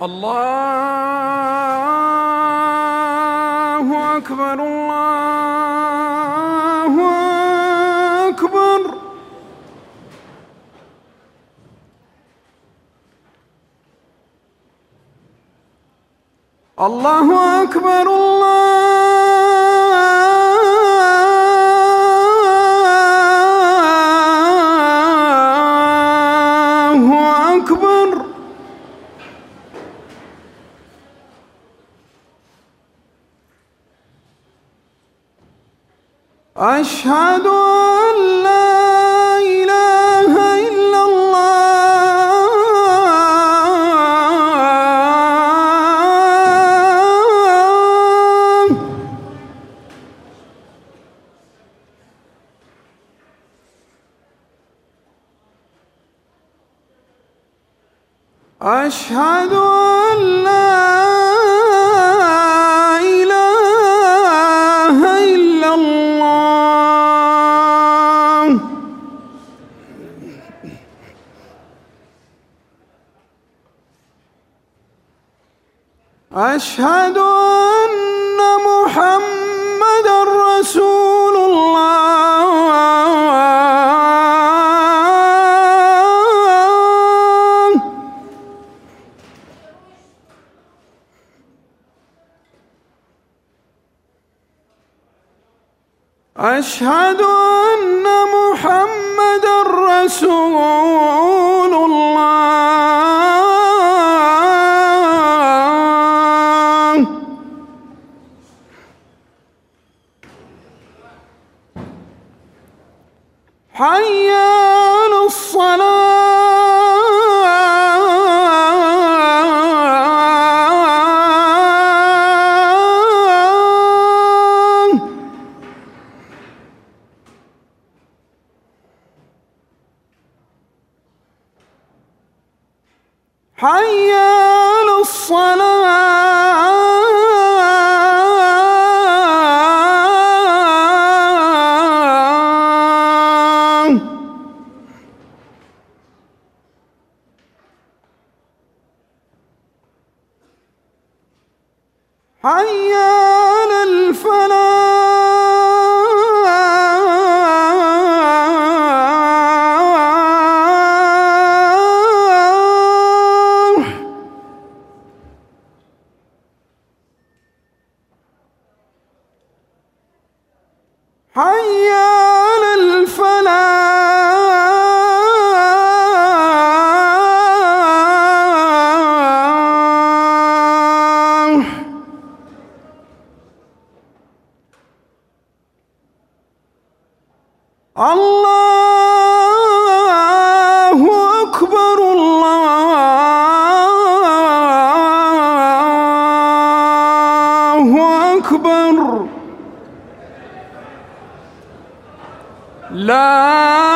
الله أكبر الله أكبر. الله أكبر الله أكبر. أشهد أن لا إله إلا الله. أشهد أن لا إله إلا الله. أشهد أن محمدًا رسول الله. أشهد أن محمدًا رسول الله. حي على الصلاة. حي على الصلاة. حي على الفلاح. حي على الفلاح. الله أكبر الله أكبر. لا